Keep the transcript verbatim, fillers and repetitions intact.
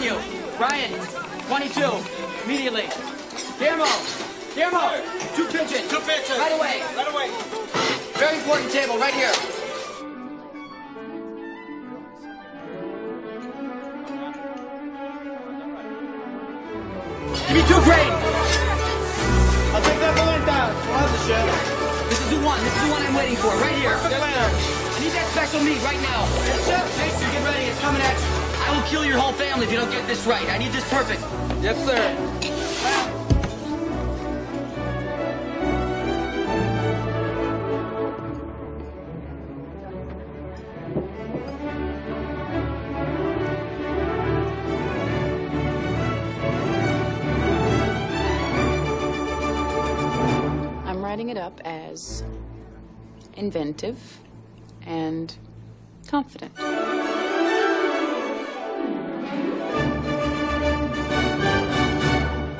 you. Ryan, twenty-two, immediately. Guillermo, Guillermo, two pitches. Two pitches. Right away. Right away. Very important table, right here. Give me two grade. I'll take that balloon down. We'll have the shit. This is the one. This is the one I'm waiting for, right here. Yes, I need that special meat right now. Yes, sir. Mason, get ready. It's coming at you. I will kill your whole family if you don't get this right. I need this perfect. Yes, sir. I'm writing it up as inventive and confident.